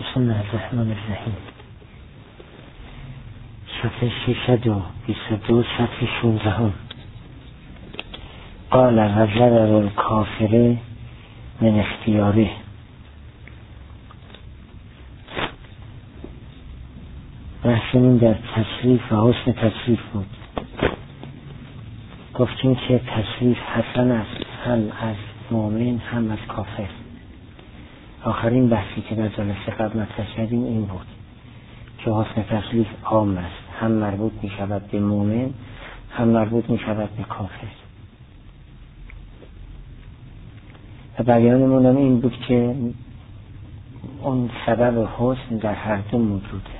بسم الله الرحمن الرحیم. صفحه 622 صفحه 16. قال و ضرر الکافر من اختیاره. بحثمون در تصریف و حسن تصریف بود. گفتیم که تصریف حسن است، هم از مؤمن هم از کافر. آخرین بحثی که در جلسه قبل مطرح کردیم این بود که حسن تصریف عام است، هم مربوط می شود به مؤمن هم مربوط می شود به کافر. و بیانمون هم این بود که اون سبب حسن در هر دو موجوده.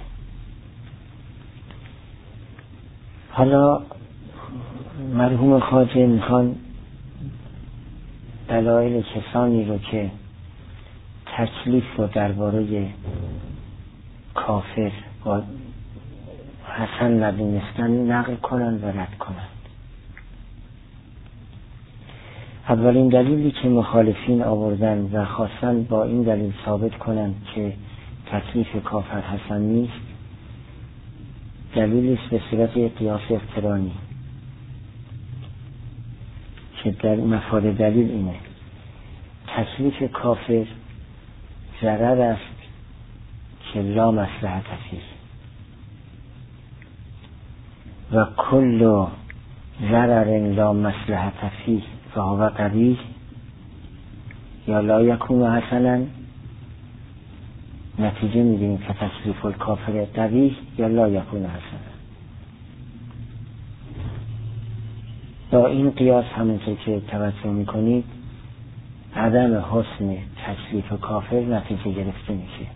حالا مرحوم خواجه میخوان دلایل کسانی رو که تکلیف رو درباره کافر با حسن ندونستن نقل کنند و رد کنند. اولین دلیلی که مخالفین آوردن و خواستن با این دلیل ثابت کنند که تکلیف کافر حسن نیست، دلیلی است به صورت قیاس اقترانی که در مفاد دلیل اینه: تکلیف کافر ضرر است که لا مصلحت فیه و کل ضرر لا مصلحت فیه فهو قبیح یا لا یکون حسنا. نتیجه میگیریم که تکلیف الکافر قبیح یا لا یکون حسنا. با این قیاس همونطور که توجه میکنید عدم حسن تکلیف کافر نتیجه گرفته میشه.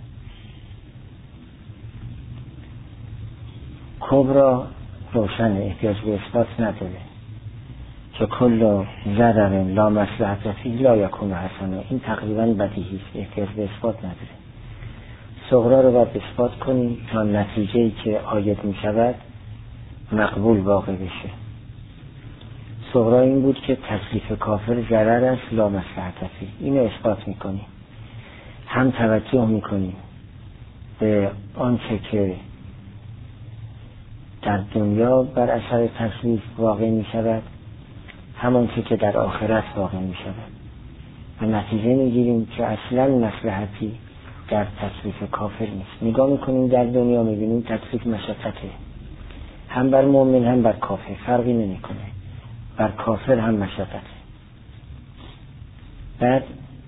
کبرا روشن احتیاج به اثبات نداره که کل ضرر لا مصلحت فیه لا یکون حسنا. این تقریبا بدیهی است، احتیاج به اثبات نداره. صغرا رو باید اثبات کنیم تا نتیجه‌ای که عاید میشود مقبول واقع بشه. صغرا این بود که تکلیف کافر ضرر است لا مصلحت فیه. اینو اثبات میکنیم، هم توجه میکنیم به آنچه که در دنیا بر اثر تکلیف واقع میشود، همانچه که در آخرت واقع میشود، و نتیجه میگیریم که اصلا مصلحتی در تکلیف کافر نیست. نگاه میکنیم در دنیا میبینیم تکلیف مشقته، هم بر مؤمن هم بر کافر، فرقی نمیکنه، بر کافر هم مشقته. بعد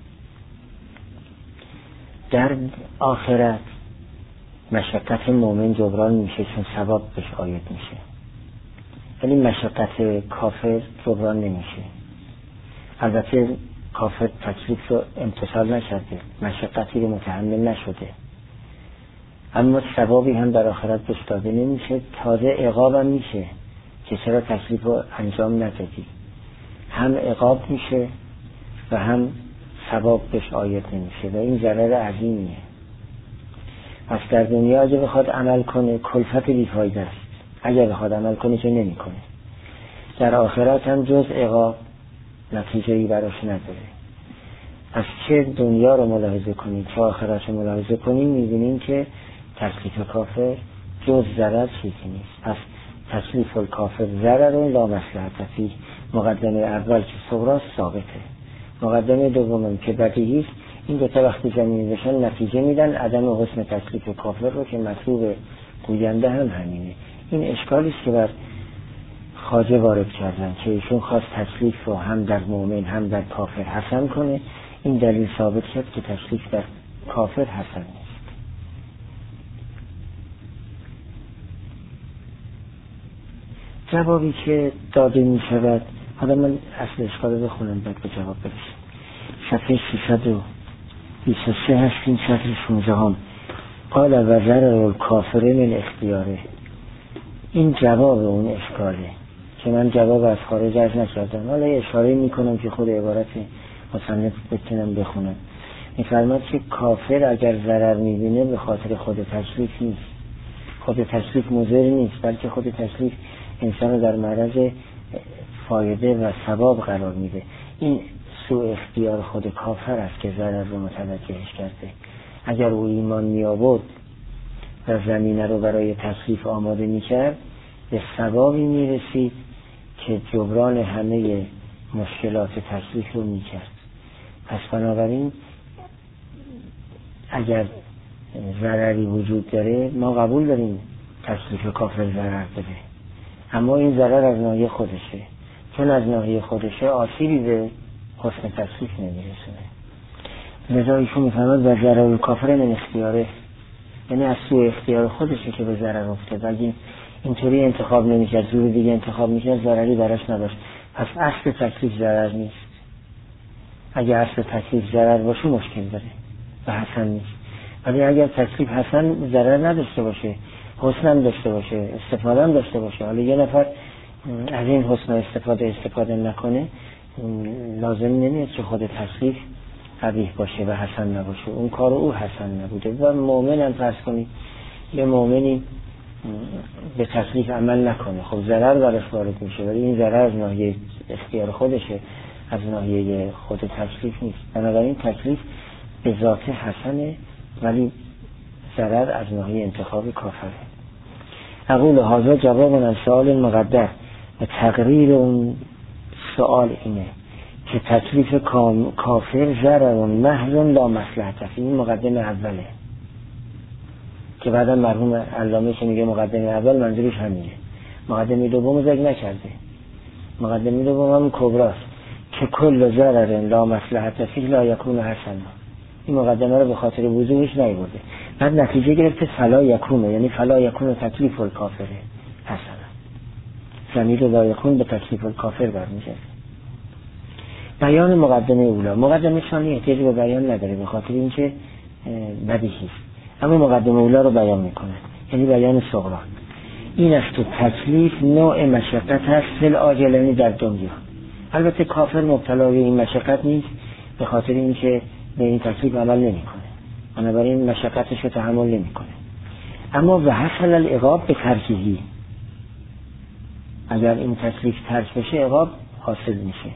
در آخرت مشقت مؤمن جبران میشه چون ثواب بهش عاید میشه، ولی مشقت کافر جبران نمیشه. البته کافر تکلیف رو امتثال نشده، مشقتی رو متحمل نشده، اما ثوابی هم در آخرت بهش داده نمیشه، تازه عقاب هم میشه که چرا تکلیف رو انجام ندادی. هم عقاب میشه و هم ثواب بهش عاید نمیشه و این ضرر عظیمیه. پس در دنیا اگه بخواد عمل کنه کلفت بیفایده است، اگه بخواد عمل کنه که نمیکنه. در آخرت هم جز عقاب نتیجه‌ای براش نداره. از چه دنیا رو ملاحظه کنیم چه آخرت رو ملاحظه کنیم میبینیم که تکلیف کافر جز ضرر چیزی نیست. پس تکلیف الکافر ضرر لا مصلحت فیه. مقدمه اول که صغرا ثابته، مقدمه دوم که بدیهی است. این دو تا وقتی جمعی بشن نتیجه میدن عدم حسن تکلیف کافر رو که مطلوب گوینده هم همینه. این اشکالی است که بر خواجه وارد کردن که ایشون خواست تکلیف رو هم در مؤمن هم در کافر حسن کنه. این دلیل ثابت شد که تکلیف در کافر حسن نیست. جوابی که داده می شود، حالا من اصل اشکال رو بخونم بعد به جواب برسیم. صفحه 323 هستیم، صفحه 16. قال و ضرر الکافر من اختیاره. این جواب اون اشکاله که من جواب از خارج عرض نکردم، حالا اشاره میکنم که خود عبارت مصنف بتونم بخونم. میفرماد که کافر اگر ضرر میبینه به خاطر خود تکلیف نیست، خود تکلیف مضر نیست، بلکه خود تکلیف انسان رو در معرض فایده و ثواب قرار میده. این سوء اختیار خود کافر است که ضرر رو متوجهش کرده. اگر او ایمان می آورد و زمینه رو برای تکلیف آماده می کرد، به ثوابی می رسید که جبران همه مشکلات تکلیف رو می کرد. پس بنابراین اگر ضرری وجود داره ما قبول داریم تکلیف کافر ضرر بده، اما این ضرر از ناحیه خودشه، چون از ناحیه خودشه آسیبی به حسن تکلیف نمیرسونه. لذا ایشون میفهمد و ضرر کافر من اختیاره، یعنی از سوء اختیار خودشه که به ضرر افتاد. اگه اینطوری انتخاب نمیکرد، جور دیگه انتخاب میکرد، ضرری براش نداشت. پس اصل تکلیف ضرر نیست. اگه اصل تکلیف ضرر باشه مشکل داره و حسن نیست. ولی اگر تکلیف حسن ضرر نداشته باشه، حسن هم داشته باشه، استفاده هم داشته باشه، حالا یه نفر از این حسن استفاده نکنه، لازم نمیاد که خود تکلیف قبیح باشه و حسن نباشه. اون کار او حسن نبوده. و مؤمن هم فرض کنید یه مؤمنی به تکلیف عمل نکنه، خب ضرر براش وارد میشه، ولی این ضرر از ناحیه اختیار خودشه، از ناحیه خود تکلیف نیست. بنابراین تکلیف به ذات حسنه، ولی ضرر از ناحیه انتخاب کافره. اقول هذا جواب عن سؤال مقدر، و تقریر اون سؤال اینه که تکلیف کافر ضرر محض لا مصلحت فیه. این مقدمه اوله که بعدا مرحوم علامه که میگه مقدمه اول منظورش همینه. مقدمه دوم ذکر نکرده. مقدمه دوم هم کبراست که کل ضرر لا مصلحت فیه لا یکون حسنا. این مقدمه رو به خاطر وضوحش نیورده. بعد نتیجه گرفته فلا یکونه، یعنی فلا یکون تکلیف الکافره حسنا. ضمیر لا یکون به تکلیف الکافر برمیگرده. بیان مقدمه اولا. مقدمه ثانی احتیاج به بیان نداره به خاطر اینکه بدیهی است، اما مقدمه اولا رو بیان میکنه، یعنی بیان صغرا. این است که تکلیف نوع مشقت هست فی العاجلین در دنیا. البته کافر مبتلا به این مشقت نیست به خاطر اینکه به این تکلیف عمل نمیکنه، بنابراین مشقتش رو تحمل نمیکنه. اما و حصل العقاب به ترکیهی، اگر این تکلیف ترک بشه عقاب حاصل میشه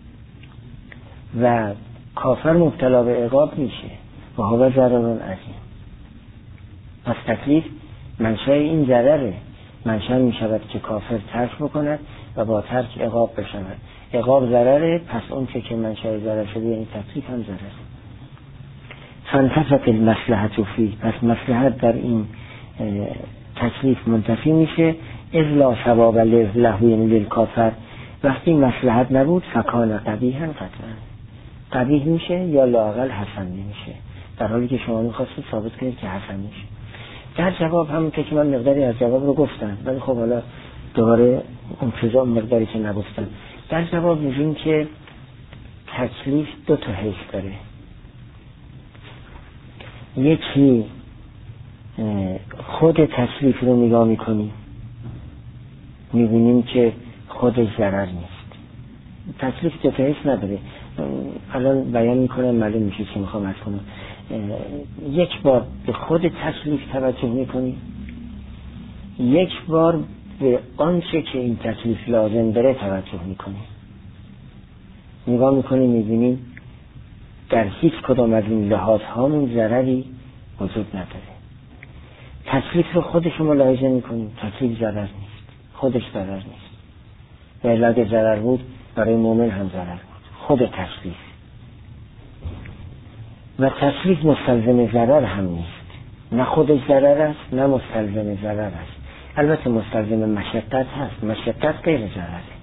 و کافر مبتلا به عقاب میشه و هو ضرر عظیم. پس تکلیف منشأ این ضرره، منشأ میشود که کافر ترک بکند و با ترک عقاب بشود. عقاب ضرره، پس اون که منشأ ضرر شده یعنی تکلیف هم ضرره. فانتفت المصلحة فیه، پس مصلحت در این تکلیف منتفی میشه. اذ لا ثواب له یعنی للکافر. وقتی مصلحت نبود فکان قبیحا قطعا قبیح میشه یا لااقل حسن نمیشه، در حالی که شما میخواستید ثابت کنید که حسن میشه. در جواب همونطور که من مقداری از جواب رو گفتم، ولی خب حالا دوباره انتظام مقداری که نگفتم. در جواب میگیم که تکلیف دو تا حیث داره. یکی خود تکلیف رو نگاه میکنیم میبینیم که خودش ضرر نیست. تکلیف دو تا حیث نداره. الان بیان میکنم معلوم میشه چی میخوام عرض کنم. یک بار به خود تکلیف توجه میکنیم، یک بار به آنچه که این تکلیف لازم داره توجه میکنیم. نگاه میکنیم میبینیم در هیچ کدام از این لحاظ هامون ضرری وجود نداره. تکلیف رو خودش ملاحظه میکنیم، تکلیف ضرر نیست، خودش ضرر نیست. و اگه ضرر بود برای مؤمن هم ضرر بود. خود تکلیف و تکلیف مستلزم ضرر هم نیست، نه خودش ضرر است نه مستلزم ضرر است. البته مستلزم مشقت هست، مشقت غیر ضرره.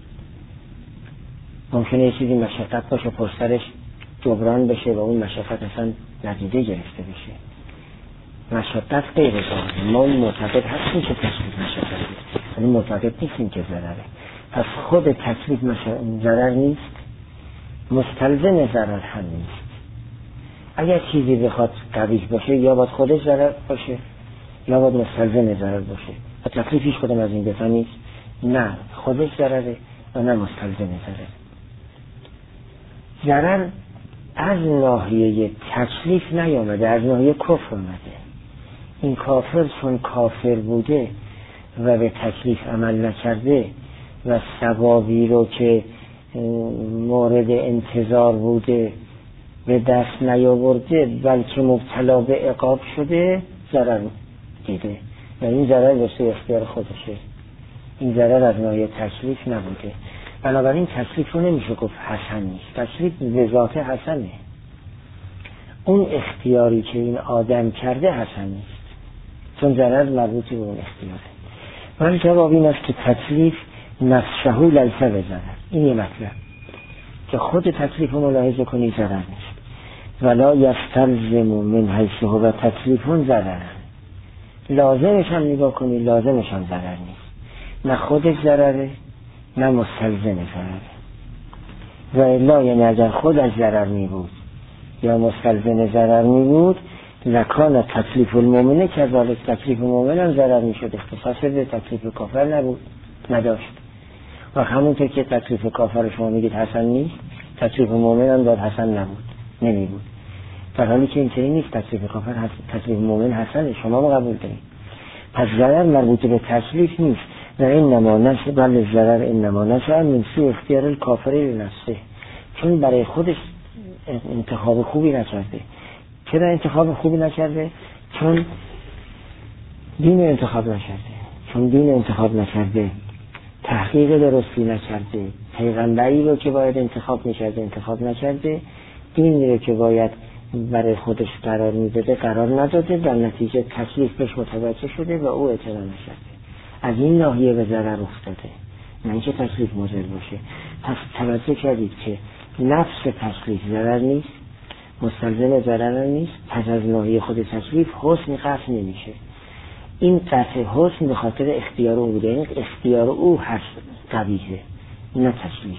ممکنه یه چیزی مشقت باشه پشترش جبران بشه و اون مشقت اصلا ندیده گرفته بشه. مشقت غیر ضرره. ما معتقد هستیم که تکلیف مشقت است، ولی معتقد نیستیم که ضرره. پس خود تکلیف ضرر نیست، مستلزم ضرر هم نیست. اگر چیزی بخواد قبیح باشه یا باید خودش ضرر باشه یا باید مستلزم ضرر باشه. و تکلیف هیچ کدام از این دو تا نیست، نه خودش ضرره و نه مستلزم ضرر. ضرر از ناحیه تکلیف نیامده، از ناحیه کفر آمده. این کافر چون کافر بوده و به تکلیف عمل نکرده و ثوابی رو که مورد انتظار بوده به دست نیاورده بلکه مبتلا به عقاب شده ضرر دیده و این ضرر به سوی اختیار خودشه. این ضرر از نوع تکلیف نبوده. بنابراین تکلیف رو نمیشه گفت حسن نیست. تکلیف به ذات حسنه. اون اختیاری که این آدم کرده حسن نیست، چون ضرر مربوطی به اون اختیاره. من جواب این است که تکلیف نفسه لیس بضرر. این یه مطلب که خود تکلیف رو ملاحظه کنی ضرر نیست. ولا یستلزم من حیث هو تکلیف ضرر. لازمش هم نگاه کنی، لازمش هم ضرر نیست. نه خودش ضرره نه مستلزم ضرره. و الا یعنی اگر خودش ضرر می بود یا مستلزم ضرر می بود لکان تکلیف المؤمنه کذالک. تکلیف المؤمن هم ضرر می شد، اختصاص به تکلیف کافر نبود، نداشت. و همونطور که تکلیف کافر شما میگید حسن نیست، تکلیف مؤمن هم داد حسن نبود، نمی بود. در حالی که اینطوری نیست. تکلیف کافر تکلیف مؤمن حسنه، شما قبول دارید. پس ضرر مربوط به تکلیف نیست. و این نما نشه بل ضرر این نما نشه من سوء اختیار الکافری لنفسه. چون برای خودش انتخاب خوبی نکرده. چرا انتخاب خوبی نکرده؟ چون دین انتخاب نکرده. چون دین انتخاب نکرده، تحقیق درستی نکرده، پیغمبری رو که باید انتخاب میکرده انتخاب نکرده، دینی رو که باید برای خودش قرار میداده قرار نداده، در نتیجه تکلیف بهش متوجه شده و او اعتنا نکرده. از این ناحیه به ضرر افتاده، نه اینکه تکلیف مضر باشه. پس توجه کردید که نفس تکلیف ضرر نیست، مستلزم ضرر نیست. پس از ناحیه خود تکلیف حسن قطع نمیشه. این قطع حسن به خاطر اختیار او بوده. این اختیار او هست قبیحه، نه تکلیف.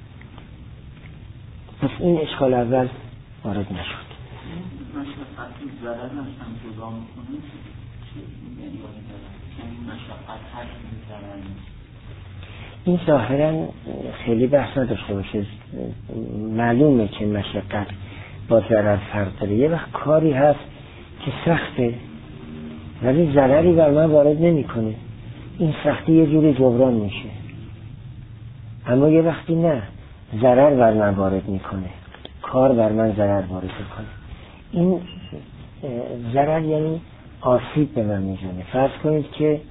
پس این اشکال اول وارد نشد. مشقت ضرر نشتم جدا میکنه یعنی مشقت هست ضرر نیست. این ظاهرا خیلی بحث نداشته باشه. معلومه که مشقت با ضرر فرق داره. یه وقت کاری هست که سخته ولی ضرری بر من وارد نمیکنه، این سختی یه جوری جبران میشه. اما یه وقتی نه، ضرر بر من وارد میکنه، کار بر من ضرر وارد میکنه. این ضرر یعنی آسیب به من میزنه. فرض کنید که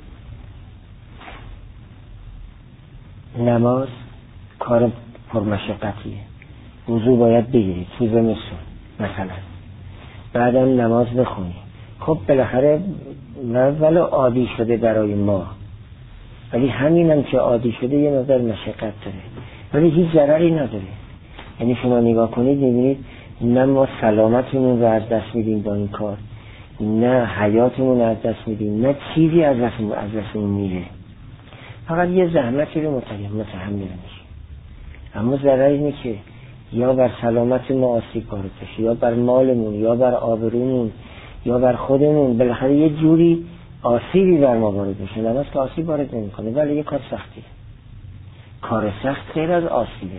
نماز کار پرمشقتیه، وضو باید بگیرید تو زمستون مثلا، بعدم نماز بخونی. خب بالاخره ولو عادی شده برای ما، ولی همینم که عادی شده یه مقدار مشقت داره ولی هیچ ضرری نداره. یعنی شما نگاه کنید میبینید نه ما سلامتمون رو از دست میدیم با این کار، نه حیاتمون از دست میدیم، نه چیزی از دستمون میره، فقط یه زحمتی رو متحمل میشه. اما ضرر اینه که یا بر سلامت ما آسیب وارد بشه، یا بر مالمون، یا بر آبرومون، یا بر خودمون، بالاخره یه جوری آسیبی بر ما وارد میشه. نماز که آسیب وارد نمیکنه ولی یه کار سختیه. کار سخت غیر از آسیبه.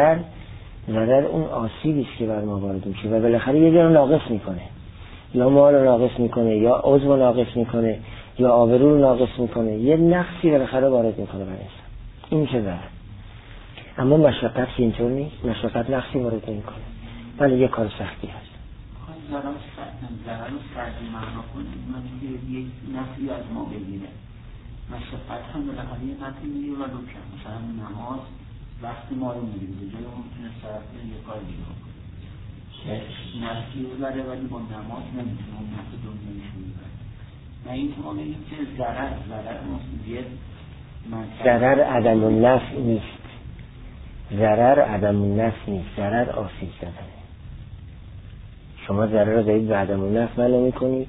ضرر اون آسیبی است که بر ما وارد میشه و بالاخره یه جور ناقص میکنه، یا مال رو ناقص میکنه، یا عضو ناقص میکنه، یا آبرو رو ناقص میکنه. یه نقصی بالاخره وارد میکنه برای انسان. این میشه ضرر. اما مشقت که اینطور نیست. مشقت نقصی وارد نمیکنه ولی یه کار سختی هست. ضرر رو سردی معنا کنیم من که یک نفعی از ما بگیره. مشقت هم بالاخره یه نفعی میگیره و لکن مثلا نماز وقتی ما رو میگیره به جای اون میتونه سرد یه کار دیگه کنه. نفعی رو بره ولی با نماز نمیتونه اون نفع دنیایش رو بره. و این که ما بگیم که ضرر مصیبیت ضرر عدم النفع نیست. ضرر عدم النفع نیست. ضرر آسیب زدنه. شما ضرر رو دارید به عدم النفع معنا میکنید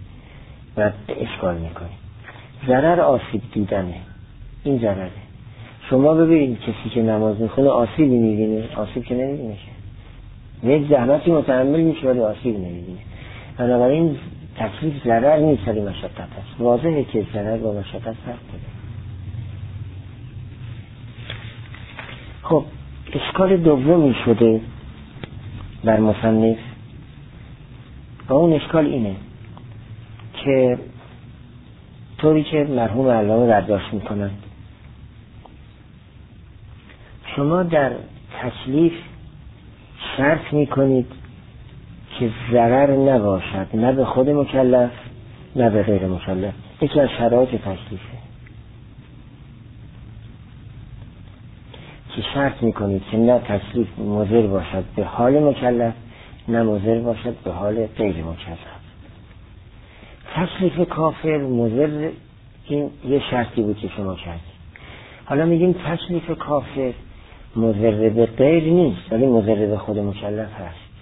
و اشکال میکنید. ضرر آسیب دیدنه. این ضرره. شما ببینید کسی که نماز میخونه آسیبی میبینه؟ آسیب که نمیبینه. یک زحمتی متحمل میشه ولی آسیب نمیبینه. بنابراین تکلیف ضرر نیست ولی مشقت هست. واضحه که ضرر با مشقت فرق داره. خب اشکال دومی شده بر مصنف و اون اشکال اینه که طوری که مرحوم علامه برداشت میکنند شما در تکلیف شرط میکنید که ضرر نباشد نه به خود مکلف نه به غیر مکلف. یکی از شرایط تکلیفه که شرط میکنید که نه تکلیف مضر باشد به حال مکلف نه مضر باشد به حال غیر مکلف. تکلیف کافر مضر، این یه شرطی بود که شما کردید. حالا میگیم تکلیف کافر مضر به غیر نیست ولی مضر به خود مکلف هست.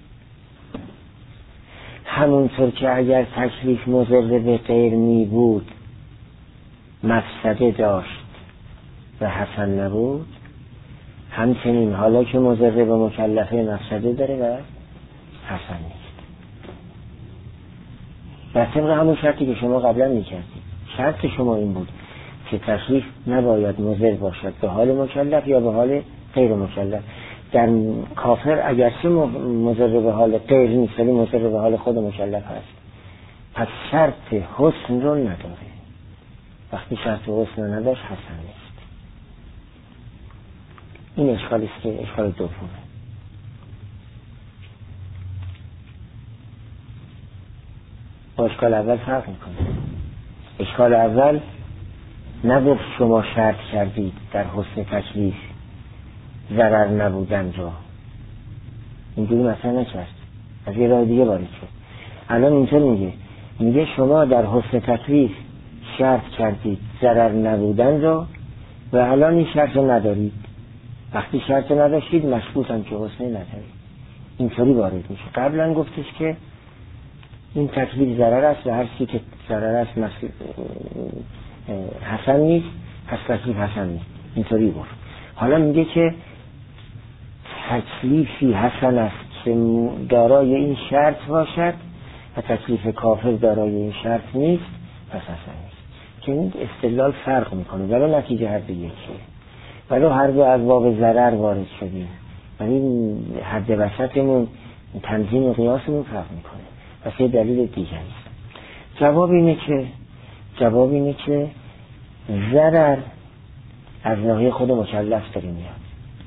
همونطور که اگر تکلیف مضر به غیر می بود مفسده داشت و حسن نبود، همچنین حالا که مضر به مکلفه مفسده داره و حسن نیست. بر طبق همون شرطی که شما قبلا میکردید. شرط شما این بود که تکلیف نباید مضر باشد به حال مکلف یا به حال غیر مکلف. در کافر اگرچه مضر به حال غیر نیست ولی مضر به حال خود مکلف هست، پس شرط حسن رو نداره. وقتی شرط حسن رو نداشت حسن نیست. این اشکالی است که اشکال دومه. با اشکال اول فرق میکنه. اشکال اول نگفت شما شرط کردید در حسن تکلیف ضرر نبودن را، اینجوری مثلا نکرد، از یه راه دیگه وارد شد. الان اینطور میگه شما در حسن تکلیف شرط کردید ضرر نبودن را و الان این شرط رو ندارید. وقتی شرط نداشتید مشروط هم که حسن ندارید. اینطوری وارد میشه. قبلا گفتش که این تکلیف ضرر است و هر چی که ضرر است حسن نیست، پس تکلیف حسن نیست. اینطوری گفت. حالا میگه که تکلیفی حسن است که دارای این شرط باشد و تکلیف کافر دارای این شرط نیست، پس حسن نیست. که این استدلال فرق میکنه ولی نتیجه هر دو یکیه. ولی هر دو از باب ضرر وارد شدیم ولی حد وسطمون تنظیم و قیاسمون فرق میکنه. پس یه دلیل دیگه است. جواب اینه که ضرر از ناحیه خود مکلف داره میاد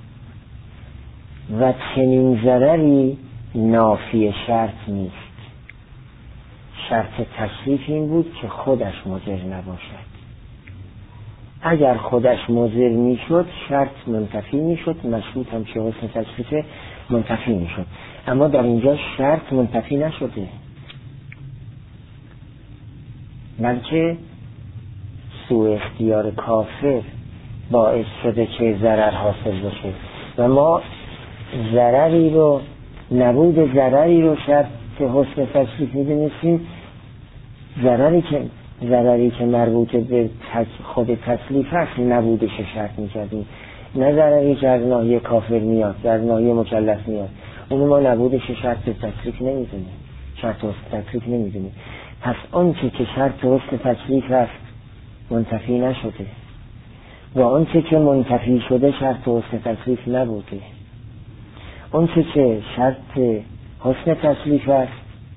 و چنین ضرری نافی شرط نیست. شرط تکلیف این بود که خودش مضر نباشد. اگر خودش مضر میشد شرط منتفی میشد، مشروط هم که حسن تکلیف منتفی میشد. اما در اینجا شرط منتفی نشده بلکه سوء اختیار کافر باعث شده که ضرر حاصل بشه و ما ضرری رو نبود ضرری رو شرط حسن تکلیف میدونستیم. ضرری که مربوط به خود تکلیف هست نبودش شرط میکردیم، نه ضرری که از ناحیه کافر میاد در ناحیه مکلف میاد اونو ما نبودش شرط تکلیف نمیدونیم، شرط حسن تکلیف نمیدونیم. پس آنچه که شرط حسن تکلیف هست منتفی نشده و آنچه که منتفی شده شرط حسن تکلیف نبوده. آنچه که شرط حسن تکلیف است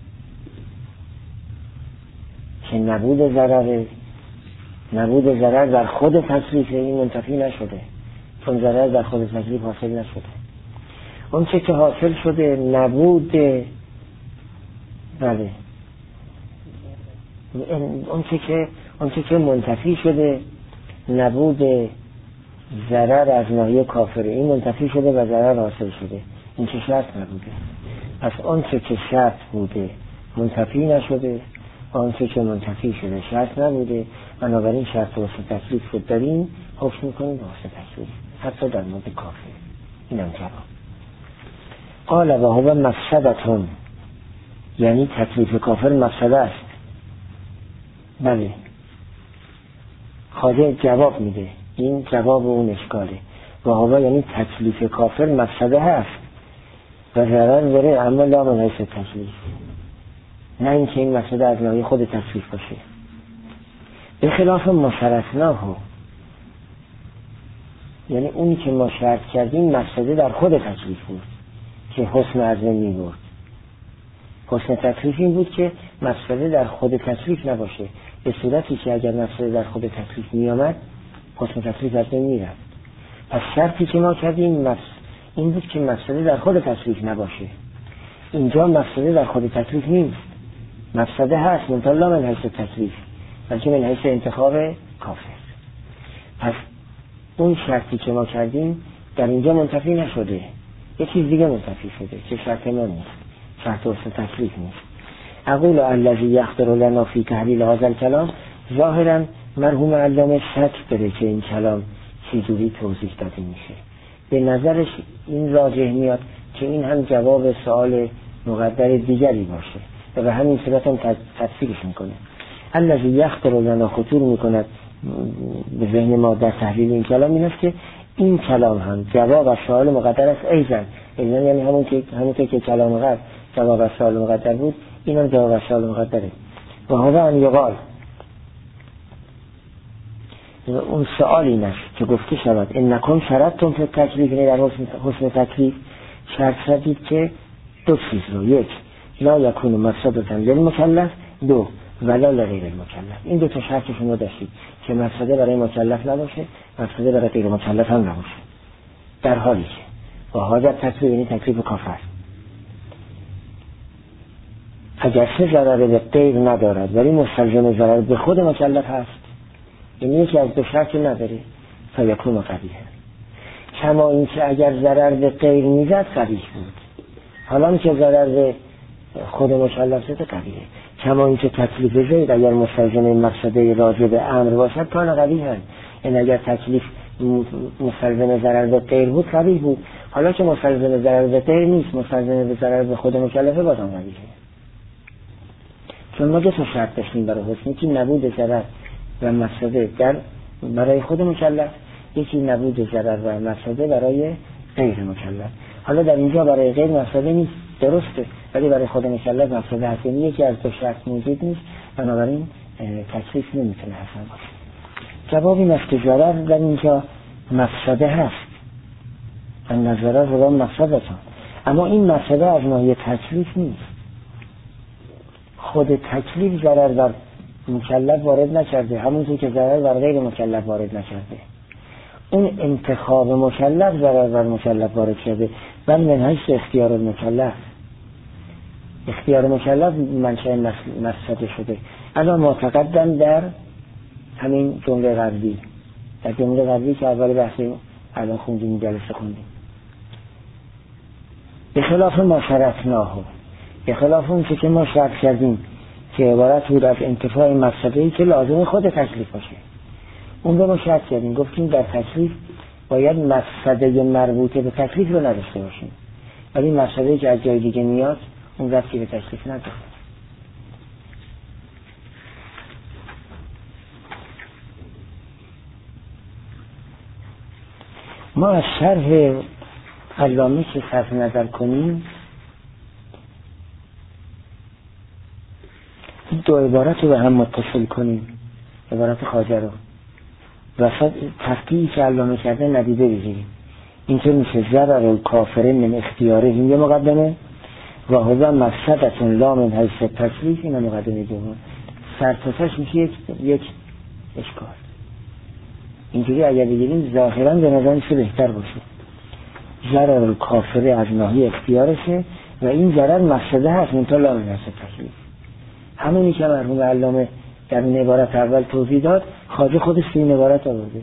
که نبود ضرر در خود تکلیف این منتفی نشده چون ضرر در خود تکلیف حاصل نشده. آنچه که حاصل شده نبود آنچه که منتفی شده نبود ضرر از ناحیه کافر این منتفی شده و ضرر حاصل شده. این که شرط نبوده. پس آنچه که شرط بوده منتفی نشده، آنچه که منتفی شده شرط نبوده، بنابراین شرط واسه تکلیف رو داریم حکم میکنیم واسه تکلیف حتی در مورد کافر. اینم جواب. قال و هو مفسدتون، یعنی تکلیف کافر مفسده است. بله، خواجه جواب میده. این جواب اون اشکاله. و هو یعنی تکلیف کافر مفسده هست و ضرر داره اما لا من حیث تکلیف، نه اینکه این مفسده از ناحیه خود تکلیف باشه. به خلاف ما شرطناه، یعنی اونی که ما شرط کردیم مفسده در خود تکلیف بود که حسن از می برد. حسن تکلیف این بود که مفسده در خود تکلیف نباشه، به صورتی که اگر مفسده در خود تکلیف می آمد حسن تکلیف از می رفت. پس شرطی که ما کردیم این بود که مفسده در خود تکلیف نباشه. اینجا مفسده در خود تکلیف نیست، مفسده هست منتها لا من حیث تکلیف، بلکه من حیث انتخاب کافر. پس اون شرطی که ما کردیم در اینجا منتفی نشده، یه چیز دیگه منتفی شده که شرط ما نیست، شرط اصل تکلیف نیست. اقول الذی یخطر لنا فی تحلیل هذا الکلام، ظاهرا مرحوم علامه شک داره که این کلام چجوری توضیح داده میشه. به نظرش این راجح میاد که این هم جواب سوال مقدر دیگری باشه و به همین صورت هم تفسیرش میکنه. الذی یخطر لنا خطور میکند به ذهن ما در تحلیل این کلام این است که این کلام هم جواب از سوال مقدر است. ایضا یعنی همونطور که کلام قبل جواب از سوال مقدر بود، این هم جواب از سوال مقدره. و هذا ان یقال، اون سوال این است که گفته شود انکم شرطتم فی التکلیف، در حسن تکلیف شرط شدید که دو چیز رو، یک لا یکون مفسدة للمکلف، دو ولا لغیر المکلف. این دو تا شرط شما داشتید که مفسده برای مکلف نباشه، مفسده برای غیر مکلف هم نباشه. در حالی که و حاجت تکلیف یعنی تکلیف کافر اگر سه ضرر به غیر ندارد ولی مستلزم ضرر به خود مکلف هست، یعنی یکی از دو شرط نداره، فیکون قبیح. کما این که اگر ضرر به غیر میزد قبیح بود، حالا که ضرر به خود مکلف شده قبیحه. کما این که تکلیف زید اگر مستلزم مقصده راجع به امر باشد کان قبیح هست، این اگر تکلیف مستلزم ضرر به غیر بود قبیح بود، حالا که مستلزم ضرر به غیر نیست، مستلزم به ضرر به خود مکلفه بازم قبیحه. چون ما دو تا شرط داشتیم برای حسنی که نبود ضرر و مفسده برای خود مکلف، یکی نبود ضرر و مفسده برای غیر مکلف. حالا در اینجا برای غیر مفسده نیست، درسته، ولی برای خود مکلف مفسده هست، یعنی یکی از دو شرط موجود نیست، بنابراین تکلیف نمیتونه حسن باشه. جواب این است که ضرر در اینجا مفسده هست، ان الضرر را مفسدتان، اما این مفسده از ناحیه تکلیف نیست. خود تکلیف ضرر بر مکلف وارد نکرده، همونطور که ضرر بر غیر مکلف وارد نکرده. اون انتخاب مکلف ضرر بر مکلف وارد کرده، ولی من حیث اختیار مکلف، اختیار مکلف منشأ مفسده شده. الان ما تقدم در همین جمله قبلی، در جمله قبلی که اول بحث الان خوندیم، جلسه خوندیم، به خلاف ما شرطناه، به خلاف اون که ما شرط کردیم که عبارت بود از انتفاع مفسده‌ای که لازم خود تکلیف باشه، اون رو ما شرط کردیم، گفتیم در تکلیف باید مفسده مربوطه به تکلیف رو نداشته باشیم، ولی مفسده‌ای که از جای دیگه میاد اون ربطی به تکلیف نداره. ما از شرح علامه که صرف نظر کنیم، دو عبارت رو به هم متصل کنیم، عبارت خواجه رو وسط تفکیعی که علامه کرده ندیده بگیریم. اینطور میشه ضرر الکافر من اختیاره، این یه مقدمه، و هذا مفسدة لا من حیث تکلیف، این مقدمه دوم. سرتاسرش میشه یک اشکال. اینجوری اگر بگیریم ظاهرا به نظر میشه بهتر باشه. ضرر الکافر از ناحیه اختیارشه و این ضرر مفسده هست منتها لا من حیث تکلیف. همونی که مرحوم علامه در این عبارت اول توضیح داد، خواجه خودش این عبارت آورده.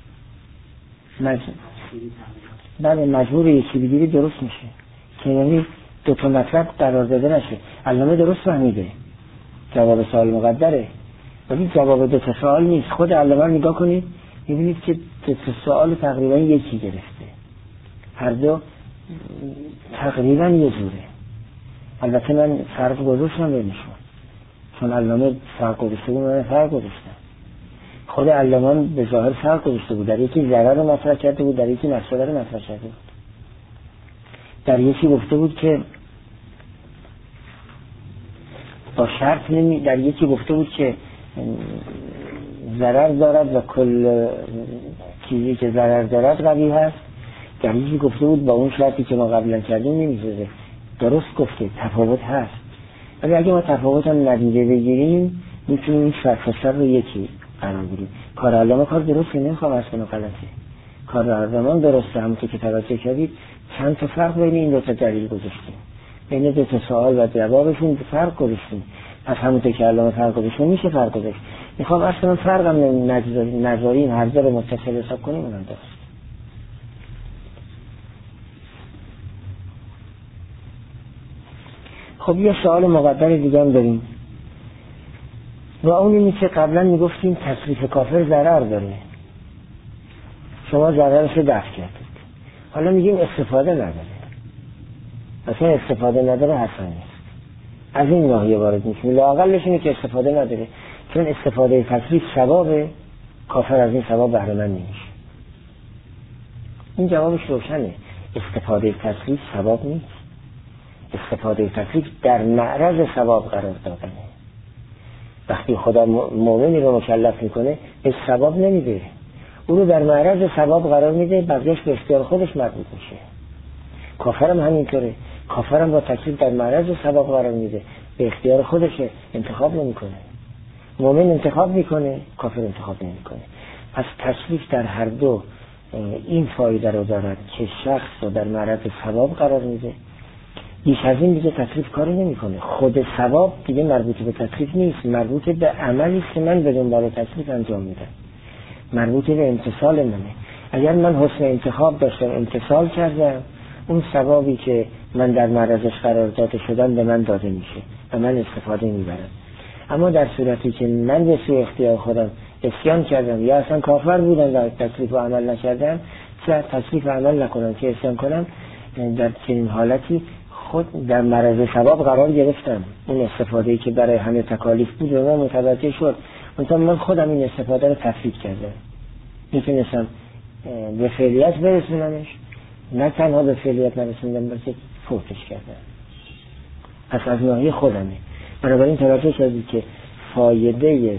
بله، مجبور یکی بگیری درست میشه که یعنی دو تا مطلب قرار داده نشه. علامه درست فهمیده، جواب سوال مقدره، ولی جواب دو تا سوال نیست. خود علامه رو نگاه کنید میبینید که دو تا سوال تقریبا یکی گرفته، هر دو تقریبا یه جوره. البته من فرق گذاشتم بینشون، چون علامه فرق گذاشته بود، من فرق گذاشتم. خود علامه به ظاهر فرق گذاشته بود، در یکی ضرر رو مطرح کرده بود، در یکی مفسده رو مطرح کرده بود. در یکی گفته بود که با شرط در یکی گفته بود که ضرر دارد و کل چیزی که ضرر دارد قبیح هست، در یکی گفته بود با اون شرطی که ما قبلا کردیم نمیشه. درست گفته، تفاوت هست، ولی اگه ما تفاوت هم ندیده بگیریم میتونیم این شرط رو یکی قرار بدیم. کار علامه کار درسته، نمیخوام از کنم غلطه، کار علامه درسته، همون که توجه کردید چند تا فرق بین این دو تا دلیل گذاشتیم. بین دو تا سوال و جوابشون فرق گذاشتیم. پس همونطور که علامه فرق گذاشتیم میشه فرق گذاشت. میخوام اصلا فرقم نظری هر دو رو متصل حساب کنیم اونم درست. خب یه سوال مقدر دیگه هم داریم و اون اینه که قبلا میگفتیم تصریف کافر ضرر داره، شما ضررش رو دفع کردید، حالا میگیم استفاده نداره. اصلا استفاده نداره حسن نیست، از این ناحیه وارد میشیم. لااقلش اینه که استفاده نداره، چون استفاده تصریف ثوابه، کافر از این ثواب بهره مند نمیشه. این جوابش روشنه. استفاده تصریف ثواب نیست، استفاده تصریف در معرض ثواب قرار دادنه. وقتی خدا مؤمنی رو مکلف میکنه به ثواب نمیده، او رو در معرض ثواب قرار میده، بقیه‌اش به اختیار خودش مربوط میشه. کافرم همینطوره، کافرم با تکلیف در معرض ثواب قرار میده، به اختیار خودشه، انتخاب نمیکنه. مؤمن انتخاب میکنه، کافر انتخاب نمیکنه. پس تکلیف در هر دو این فایده رو دارد که شخص رو در معرض ثواب قرار میده. بیش از این دیگه تکلیف کاری نمیکنه. خود ثواب دیگه مربوط به تکلیف نیست، مربوط به عملی است که من به دنبال تکلیف انجام میدم، مربوط به امتثال منه. اگر من حسن انتخاب داشتم، امتثال کردم، اون ثوابی که من در معرضش قرار داده شدم به من داده میشه و من استفاده میبرم. اما در صورتی که من به سوی اختیار خودم عصیان کردم یا اصلا کافر بودم و تکلیف و عمل نکردم، چه تکلیف و عمل نکنم که عصیان کنم، در چنین حالتی خود در معرض ثواب قرار گرفتم. اون استفاده‌ای که برای همه تکالیف بود و من متوجه شد، مثلا من خودم این استفاده رو تفرید کردم، میتونستم به فعلیت برسونمش، نه تنها به فعلیت نرسوندم بلکه فوتش کردم. پس از ناحیه خودمه. بنابراین توجه کردید که فایده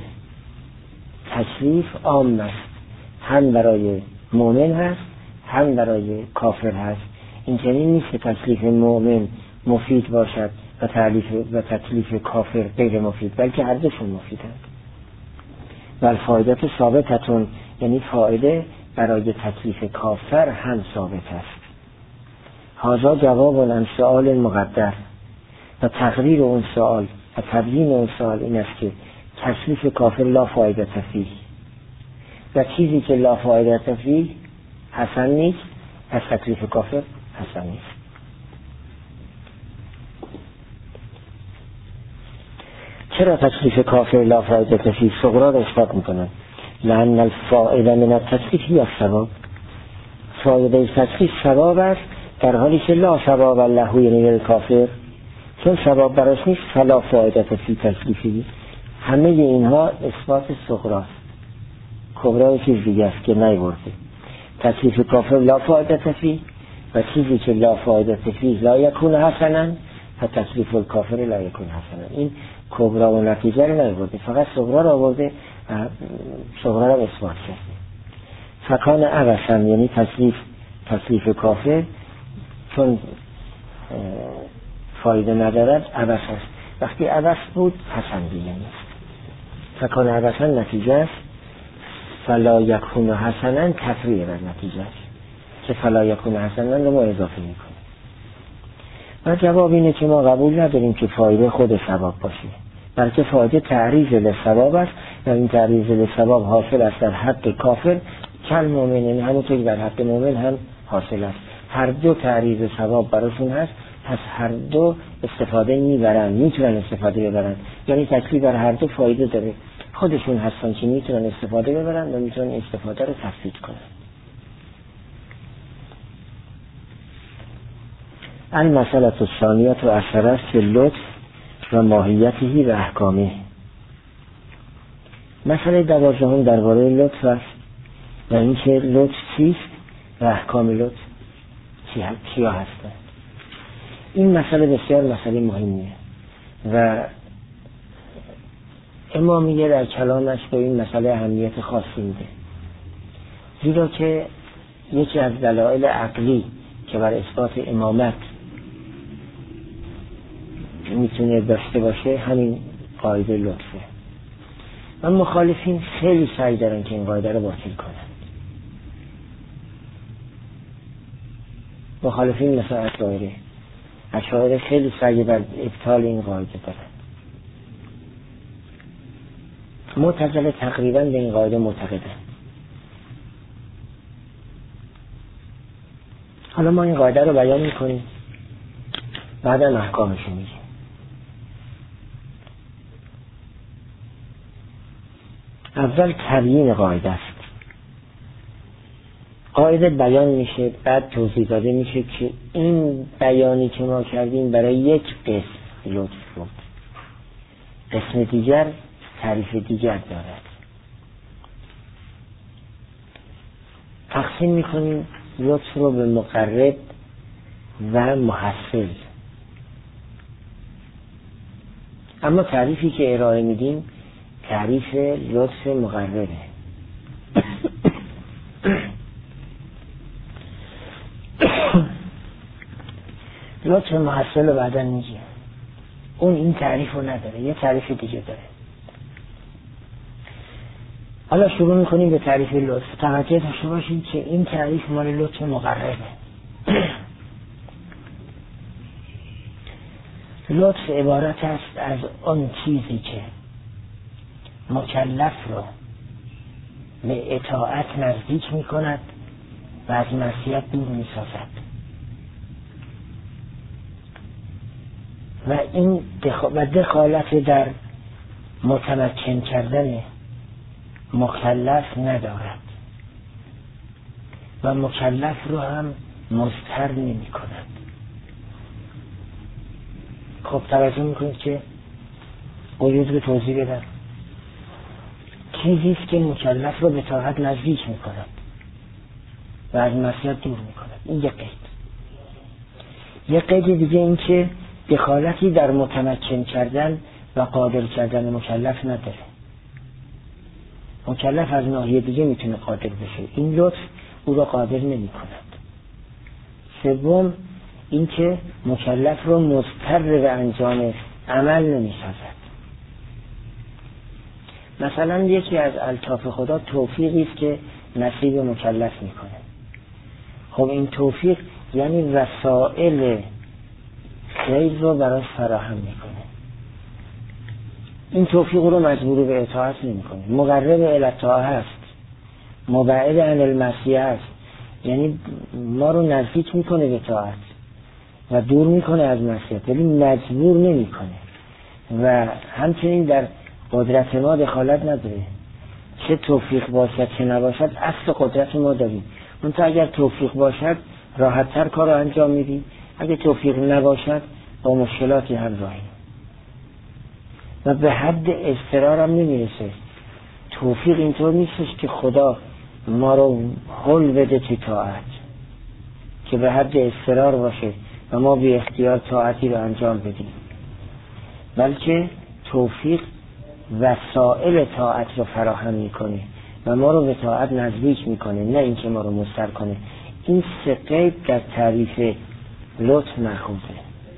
تکلیف عام است، هم برای مؤمن هست هم برای کافر هست. این چنین نیست که تکلیف مؤمن مفید باشد و تکلیف کافر غیر مفید، بلکه هر دوشون مفیدند. و الفایده ثابتتون، یعنی فایده برای تکلیف کافر هم ثابت است. هذا جواب عن سؤال مقدر، و تقریر اون سؤال و تبیین اون سؤال این است که تکلیف کافر لا فایده فیه، و چیزی که لا فایده فیه حسن نیست، از تکلیف کافر حسن نیست. چرا تکلیف کافر لا فایده فیه؟ صغرا رو اثبات میکنن. لأن الفائده من التکلیف هی الثواب، فایده تکلیف ثواب است، در حالی که لا ثواب له یعنی الکافر، چون ثواب براش نیست فلا فایده فی تکلیفی. همه اینها اثبات صغراست، کبرا چیز دیگه است که نیورده. تکلیف کافر لا فایده فی، و چیزی که لا فایده فی لا یکون حسنا، و تکلیف الکافر لا یکون حسنا. این کبرا و نتیجه رو نیورده، فقط صغرا رو آورده، صغرا رو اثبات کرده. فکان عبثا یعنی تکلیف کافر چون فایده ندارد عبث است. وقتی عبث بود حسن دیگه نیست. فکان عبثا نتیجه است، فلا یکون حسنا تفریع بر نتیجه است که فلا یکون حسنا رو ما اضافه میکنیم. و جواب اینه که ما قبول نداریم که فایده خود ثواب باشه، بلکه فایده تعریض لثواب است و این تعریض لثواب حاصل است در حق کافر کل مؤمن، یعنی همونطور در حق مؤمن هم حاصل است. هر دو تعریض ثواب براشون هست، پس هر دو استفاده میبرن، میتونن استفاده ببرن، یعنی تکلیف بر هر دو فایده داره. خودشون هستن که میتونن استفاده ببرن و میتونن استفاده رو تفسیر کنن. المسئله الثانیه عشره فی اللطف و ماهیته و احکامه. مسئله 12 درباره لطف است و اینکه لطف چیست و احکام لطف چیا هستند. این مسئله بسیار مسئله مهمیه و امامیه در کلامش به این مسئله اهمیت خاصی میده، زیرا که یکی از دلایل عقلی که بر اثبات امامت میتونه داشته باشه همین قاعده لطفه. و مخالفین خیلی سعی دارن که این قاعده رو باطل کنن. مخالفین مثل اشاعره اشاعره خیلی سعی بر ابطال این قاعده دارن. معتزله تقریبا به این قاعده معتقدن. حالا ما این قاعده رو بیان میکنیم، بعدا احکامش رو میگیم. اول تبیین قاعده است. قاعده بیان میشه، بعد توضیح داده میشه که این بیانی که ما کردیم برای یک قسم لطف بود، قسم دیگر تعریف دیگر دارد. تقسیم میکنیم لطف رو به مقرب و محصل. اما تعریفی که ارائه میدیم تعریف لطف مقربه. لطف محصل رو بعدا میگیم، اون این تعریف رو نداره، یه تعریف دیگه داره. حالا شروع میکنیم به تعریف لطف. توجه داشته باشید که این تعریف مال لطف مقربه. لطف عبارت است از آن چیزی که مکلف رو به اطاعت نزدیک میکند و از معصیت دور میسازد. و این دخالت در متمکن کردن مکلف ندارد و مکلف رو هم مضطر نمی کند. خب توجه میکنید که قیود به توضیح بدم. چیزیست که مکلف رو به طاعت نزدیک میکند و از معصیت دور میکند. این یک قید. یک قید دیگه این که دخالتی در متمکن کردن و قادر کردن مکلف نداره. مکلف از ناحیه دیگه میتونه قادر بشه، این لطف او را قادر نمی کند. سوم این که مکلف رو مضطر به انجام عمل نمی سازد. مثلا یکی از الطاف خدا توفیقی است که نصیب مکلف میکنه. خب این توفیق یعنی وسائل خیر رو براش فراهم میکنه. این توفیق رو مجبور به اطاعت نمیکنه. مقرب الی الطاعه است، مبعد عن المعصیه است، یعنی ما رو نزدیک میکنه به طاعت و دور میکنه از معصیت، ولی مجبور نمیکنه. و همچنین در قدرت ما دخالت نداره. چه توفیق باشد چه نباشد اصل قدرت ما داریم. منتها اگر توفیق باشد راحت تر کار رو انجام میدیم، اگر توفیق نباشد با مشکلاتی همراهیم و به حد اضطرار هم نمیرسه. توفیق اینطور نیستش که خدا ما رو حل بده تو طاعت که به حد اضطرار باشه و ما بی اختیار طاعتی رو انجام بدیم، بلکه توفیق وسائل طاعت رو فراهم میکنه و ما رو به طاعت نزدیک میکنه، نه اینکه ما رو مضطر کنه. این سه قید در تعریف لطف مأخوذه.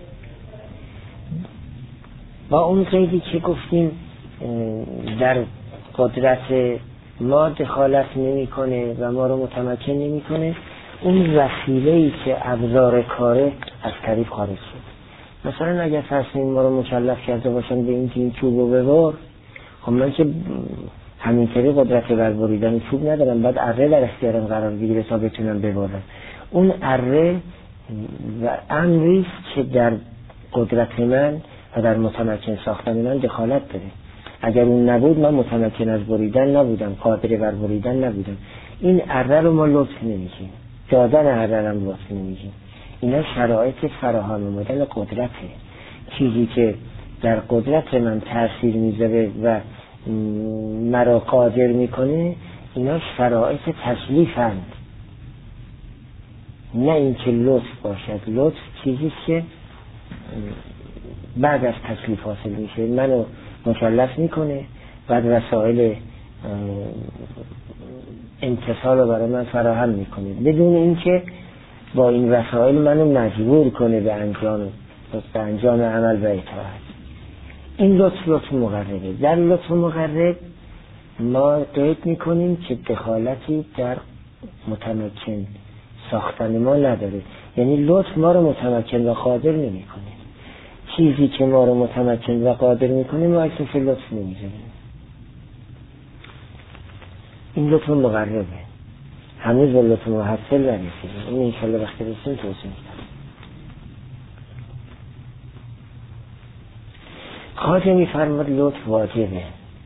با اون قیدی که گفتیم در قدرت ما دخالت نمیکنه و ما رو متمکن نمیکنه، اون وسیله‌ای که ابزار کاره از تعریف خارج شد. مثلا اگر فرض کنیم ما رو مکلف کرده باشن به این چوب رو ببر، خب من که همینطوری قدرت بر بریدن چوب ندارم، بعد اره در اختیارم قرار بگیره تا بتونم ببرم. اون اره و امریست که در قدرت من و در متمکن ساختن من دخالت داره. اگر اون نبود من متمکن از بریدن نبودم، قادر بر بریدن نبودم. این اره رو ما لطف نمیگیم، دادن اره رو لطف نمیگیم. اینا شرایط فراهم آمدن قدرته. چیزی که در قدرت من تأثیر میذاره و مرا قادر میکنه، اینا شرایط تکلیفند، نه اینکه لطف باشد. لطف چیزی که بعد از تکلیف حاصل میشه، منو مکلف میکنه، بعد وسایل امتصال رو برای من فراهم میکنه بدون اینکه با این وسایل منو مجبور کنه به انجام عمل و اطاعت. این لطف مقربه. در لطف مقرب ما قید میکنیم که دخالتی در متمکن ساختن ما نداره. یعنی لطف ما رو متمکن و قادر نمیکنه. چیزی که ما رو متمکن و قادر میکنه ما اسمش لطف نمیذاریم. این لطف مقربه، هنوز به لطف محصل نرسیدیم. این انشالله وقتی رسیم توضیح میدم. خواجه میفرماد لطف واجبه.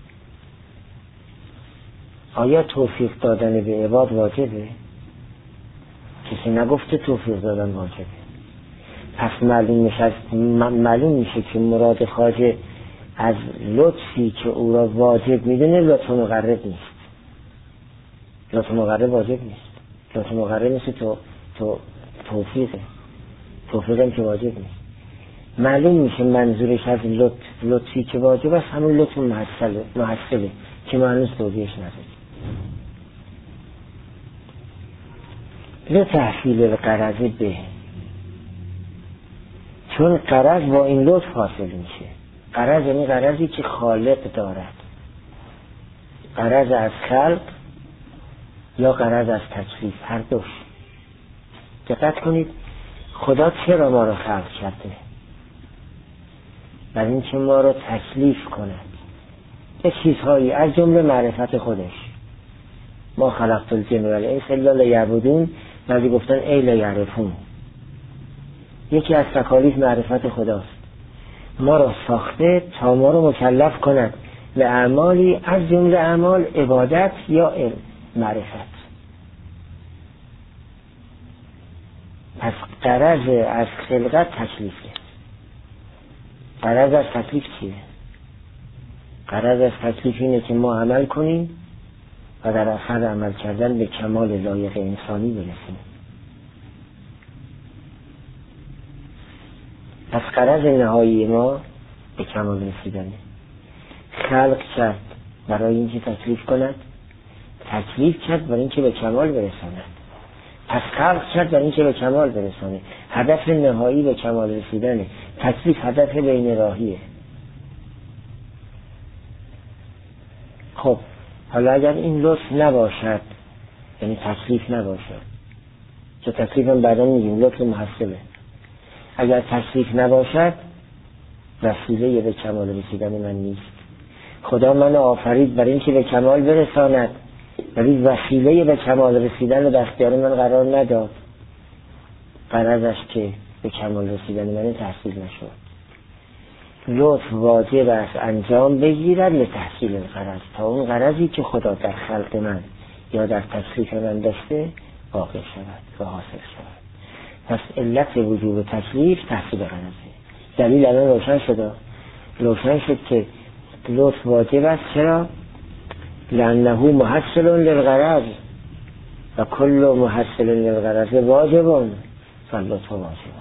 آیا توفیق دادن به عباد واجبه؟ کسی نگفته توفیق دادن واجبه. پس معلوم میشه که مراد خواجه از لطفی که او را واجب میدونه لطف مقرب نیست. لطف مقرب واجب نیست. لطف مقرب مثل توفیقه. توفیق هم که واجب نیست. معلوم میشه منظورش از لطفی که واجب است همون لطف محصله که ما هنوز توضیحش نداریم. لتحصیل الغرض به، چون غرض با این لطف حاصل میشه. غرض یعنی غرضی که خالق دارد، غرض از خلق یا غرض از تکلیف، هر دوش. دقت کنید خدا چرا ما رو خلق کرده؟ برای اینکه ما رو تکلیف کند به چیزهایی از جمله معرفت خودش. ما خلقت الجن والانس الا لیعبدون، بعضی گفتن ای لیعرفون. یکی از تکالیف معرفت خداست. ما رو ساخته تا ما رو مکلف کند به اعمالی از جمله اعمال عبادت یا معرفت. پس غرض از خلقت تکلیفه. غرض از تکلیف چیه؟ غرض از تکلیف اینه که ما عمل کنیم و در اثر عمل کردن به کمال لایق انسانی برسیم. پس غرض نهایی ما به کمال رسیدنه. خلق کرد برای اینکه تکلیف کند، تکلیف کرد برای اینکه به کمال برساند. پس خلق کرد برای اینکه به کمال برسانه. هدف نهایی به کمال رسیدنه. تکلیف هدف بین راهیه. خب حالا اگر این لطف نباشد، یعنی تکلیف نباشد، چه تکلیف هم بعدا میگیم لطف محصله، اگر تکلیف نباشد وسیله به کمال رسیدن من نیست. خدا من آفرید برای اینکه به کمال برساند، ولی وسیله به کمال رسیدن رو در اختیار من قرار نداد. غرضش که به کمال رسیدن من تحصیل نشد. لطف واجب است انجام بگیرد لتحصیل الغرض، تا اون غرضی که خدا در خلق من یا در تکلیف من داشته واقع شود و حاصل شود. پس علت وجوب تکلیف تحصیل غرضه. دلیل الان روشن شد که لطف واجب است. چرا؟ لأنه محصل للغرض و کل محصل للغرض واجب فاللطف واجب.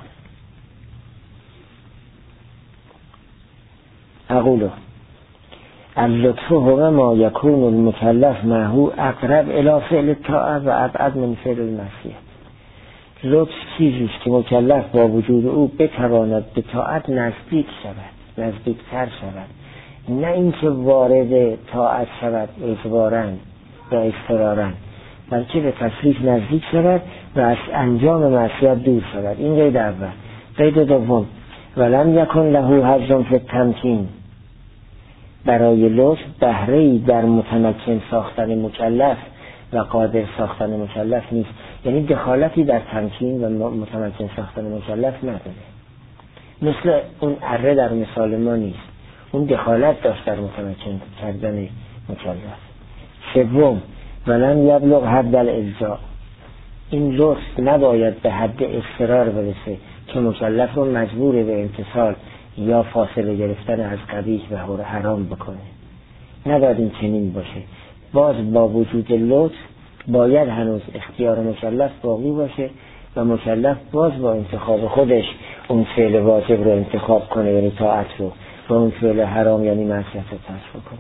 اقول اللطف هو ما یکون المکلف معه اقرب الی فعل الطاعه و ابعد من فعل المعصیه. لطف چیزی است که مکلف با وجود او بتواند به طاعت نزدیک شود، نزدیکتر شود، نه اینکه وارد طاعت شود اجباراً یا اضطراراً، بلکه به تکلیف نزدیک شود و از انجام معصیت دور شود. این قید اول. قید دوم ولم یکن له حظ فی التمکین، برای لطف بهره‌ای در متمکن ساختن مکلف و قادر ساختن مکلف نیست. یعنی دخالتی در تمکین و متمکن ساختن مکلف نداره. مثل اون اره در مثال ما نیست، اون دخالت داشت در متمکن کردن مکلف. سوم ولم یبلغ حد الالزاء، این لطف نباید به حد اضطرار برسه که مکلف رو مجبور به امتثال یا فاصله گرفتن از قبیح و حرام بکنه. نباید این چنین باشه. باز با وجود لطف باید هنوز اختیار مکلف باقی باشه و مکلف باز با انتخاب خودش اون فعل واجب رو انتخاب کنه، یعنی طاعت رو، و اون فعل حرام یعنی معصیت رو ترک کنه.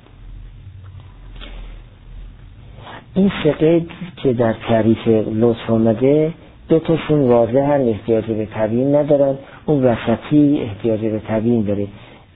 این سه قید که در تعریف لطف آمده دو تاشون واضحن، احتیاج به تبیین ندارن. اون وسطی احتیاج به تبیین داره.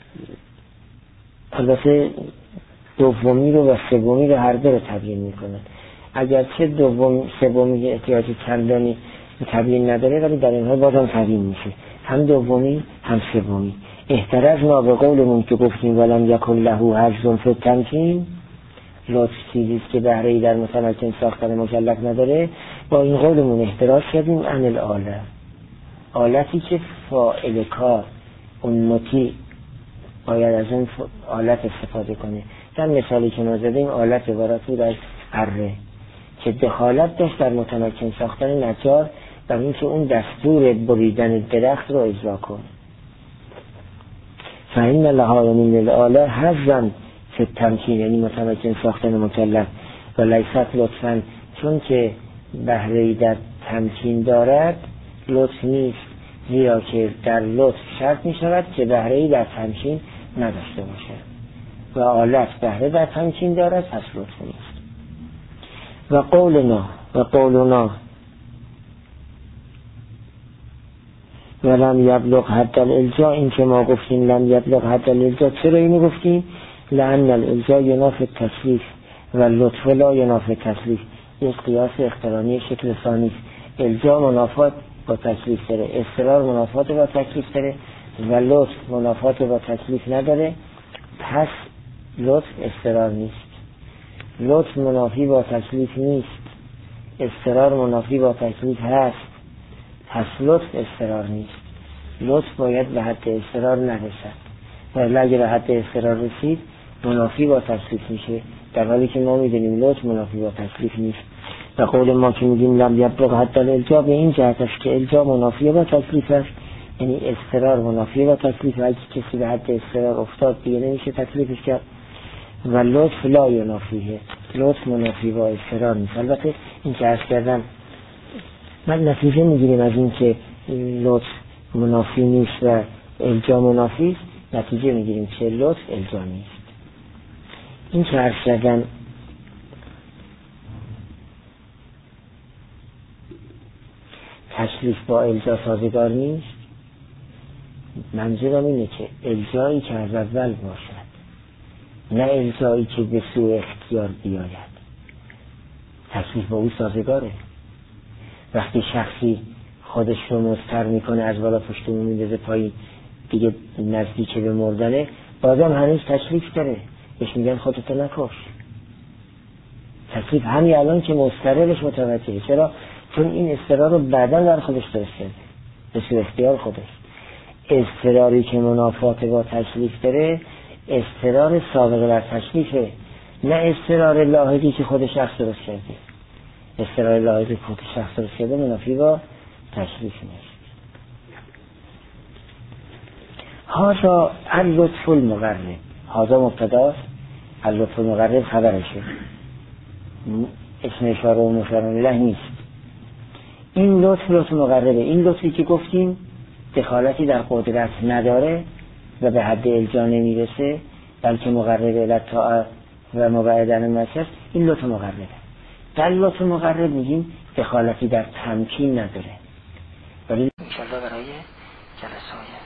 البته دومی رو و سومی رو هر دو رو تبیین میکنن. اگرچه سومی احتیاج چندانی تبیین نداره، ولی در این حال بازم تبیین میشه، هم دومی هم سومی. احترزنا به قولمون که گفتیم ولم یکن له حظ فی التمکین، لطف چیزی که بهره‌ای در متمکن ساختن مکلف نداره، با این قولمون احتراز کردیم عن الاله، آلتی که فاعل کار اون مطیع باید از اون آلت استفاده کنه. در مثالی که ما زدیم آلت عبارت بود از اره که دخالت داشت در متمکن ساختن نجار، و اینکه اون دستور بریدن درخت رو اجرا کن. فإن لها من الاله حظا فی التمکین، یعنی متمکن ساختن مکلف، و لیست لطفا، چون که بهره‌ای در تمکین دارد لطف نیست، زیرا که در لطف شرط می شود که بهره‌ای در تمکین نداشته باشد و آلت بهره در تمکین دارد، پس لطف نیست. و قولنا ولم یبلغ حد الالجا، این که ما گفتیم لم یبلغ حد الالجا، چرا اینو گفتیم؟ لأن الالجا ینافی التکلیف و لطف لا ینافی التکلیف. یک قیاس اقترانی شکل ثانی، الجا منافات با تکلیف داره، اضطرار منافات با تکلیف داره، و لطف منافات با تکلیف نداره، پس لطف اضطرار نیست. لطف منافی با تکلیف نیست، اضطرار منافی با تکلیف هست، پس لطف اضطرار نیست. لطف باید به حد اضطرار نرسد، ولی اگه به حد اضطرار رسید منافی با تکلیف میشه، در حالی که ما میدونیم لطف منافی با تکلیف نیست. و قول ما که میگیم لم یبلغ حد الالجا به این جهت است که الجا منافی با تکلیف است، یعنی اضطرار منافی با تکلیف، اگه کسی به حد اضطرار افتاد دیگه نمیشه تکلیفش کرد. و لطف لا ینافیه، لطف منافی با اضطرار نیست. البته این که عرض کردم من نتیجه میگیریم از این که لطف منافی نیست و الجا منافی است، نتیجه میگیریم که لطف الجا نیست. این که عرض کردم تکلیف با الجا سازگار نیست، منظورم اینه که الجایی که از اول باشد، نه الجایی که به سوء اختیار بیاید. تکلیف با او سازگاره. وقتی شخصی خودش رو مضطر میکنه از بالا پشت اون میندازه پایین، دیگه نزدیک به مردنه، بازم هنوز تکلیف داره، بهش میگن خودتو نکش. تکلیف همین الان که مضطرش متوجهه. چرا؟ چون این اضطرار رو بعداً در خودش درست کرده به سوء اختیار خودش. اضطراری که منافات با تکلیف داره اضطرار سابقه بر تکلیفه، نه اضطرار لاحقی که خود شخص درست کرده. اضطرار لاحقی که خود شخص درست کرده منافی با تکلیف نیست. هذا اللطف المقرب، هذا مبتداست، اللطف المقرب خبرشه، اسم اشاره و مشار الیه نیست. این لطف مقربه. این لطفی که گفتیم دخالتی در قدرت نداره و به حد الجا نمیرسه، بلکه مقربه لطاعه و مبعدن مسیح، این لطف مقربه. در لطف مقرب میگیم دخالتی در تمکین نداره. ولی انشاءالله برای جلسه